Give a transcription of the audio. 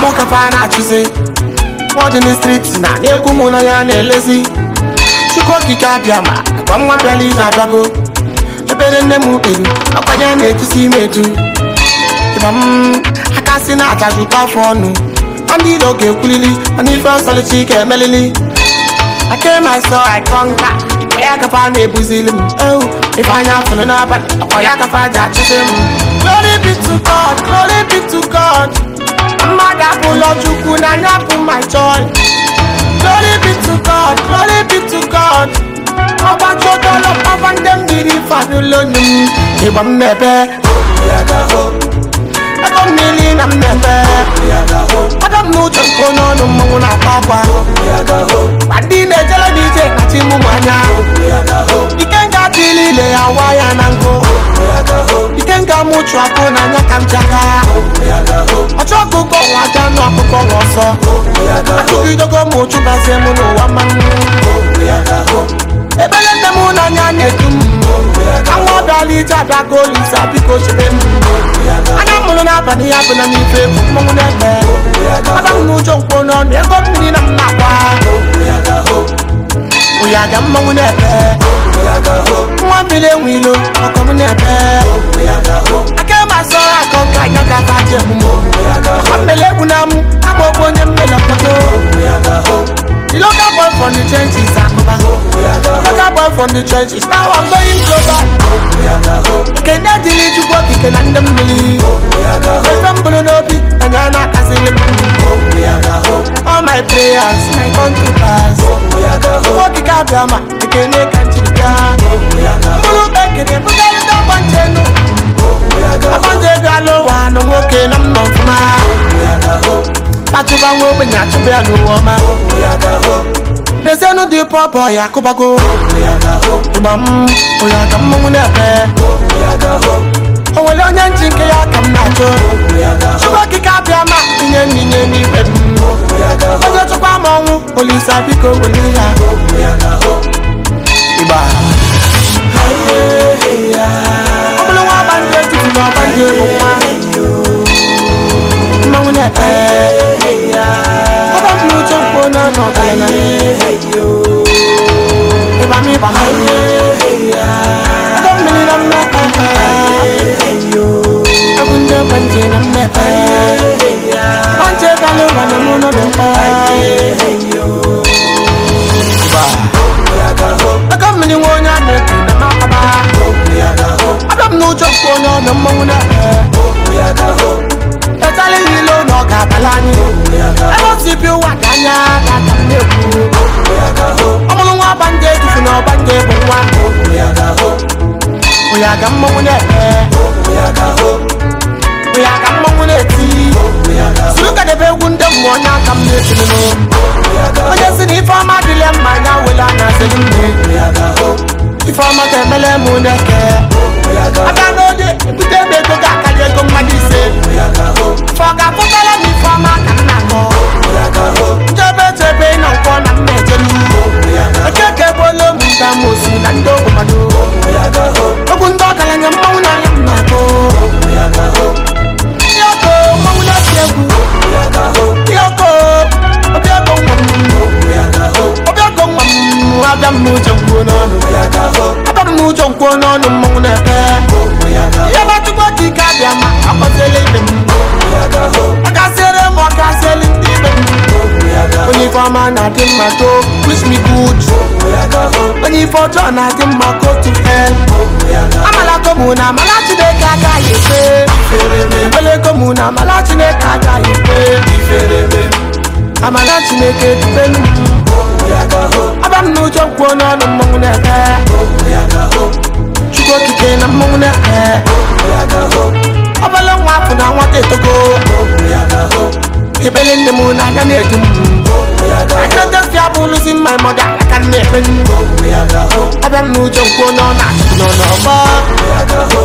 Moka fana chuse What in the streets na Neku muna ya nelezi Chuko kika biama Kwa mwa biali na dago Ebere nemu edu Akwanya netu si metu Akasi na atajuta fonu Andi doge kulili Manifa solichi ke melili I came I saw I conquer Oyaka fa ne buzilim Oh if I am feeling up Oyaka fa jachim Glory be to God Glory be to God Mada pulo chuku na nyapu my joy Glory be to God Glory be to God Oba chodolo Oban dem diri fadulonum Ibam mebe Oyaka ho I don't million I'm never I don't know just going on no more na papa I didn't tell a DJ Kati Mumanya You can't get Tilly Hawaii and go You can't get much Rapon and Yakam Jaka I try to go I don't know go also I took you to go much to Basemuno woman Ebele the moon and Yanetum I want to lead a goal in Sapico I am Mulana Bani Apan and Ife Mona I don't know John Ponon, they got me in a mapa We are the Mona One million we look for coming up I came I saw I come like a Kataja I'm the Legunam, I'm a one and Melapato You look up boy from the trenches, look up boy from the trenches. Now I'm going global. Can I delete you what you can under me? I'm gonna be and I'm not asking all my prayers, my country pass. What you got, Yama? You can make a chicken. Follow back in the book. I'm on the gallow one, I'm walking, I'm not mad. Patuba wo benya chebe anu woma They say no the papa ya kubago Ibam Oyaka mungu nepe Owele onye njinke ya kam nacho Chuba kika biyama Inye ni webm Oje chukwa mongu Olisa biko oliya Iba Obulu wabanje tufu wabanje mwa Mungu nepe no kana Eba mi ba Don't believe I'm not Abunde banje na mepa Banje kalu bana mono dempa Ba Aka mini wonya netu na makaba Adam no joko no na monguna Etale hilo no kabalani I don't see you wakanya kakameku Omulu wa banje tufuna banje bwa Oyaga mmone Oyaga mmone ti Suluka de be wunda mwonya kamne no Oje sini fama dile manya wela na selumne Ifama kemele muneke Abano de kutebe to gakaje ko madise Foga fotala mi fama kanako Jebe na kona mejelu Akeke bolo munda musi na ndogo madu Ogundo kala nyamuna yamako Yoko mauna siegu Yoko Obiago mamu Adam mujo mkonono Adam mujo mkonono mauna Yaba tukwa kikabiyama Akosele ibemu Akasere mo akasele ibemu Only for man I give my toe, wish me good. Only for John I give my go to hell. I'm a la comuna, malachi de kaka yepe. Ole comuna, malachi de kaka yepe. I'm a la chineke to benu. Abam no jump one on the moon. Chuko kike na moon. Abalong wapu na want it to go. People in the moon I can hear them. I can't just have losing my mother. I can't never. I don't know just go on. No.